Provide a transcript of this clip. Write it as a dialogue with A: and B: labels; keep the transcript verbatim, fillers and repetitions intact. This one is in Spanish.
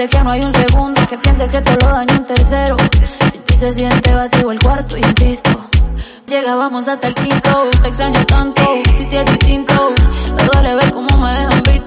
A: dice que no hay un segundo que piense que te lo daño un tercero. Sin ti se siente vacío el cuarto, insisto. Llegábamos hasta el quinto, te extraño tanto, si sí es distinto. Me duele ver cómo me dejan visto.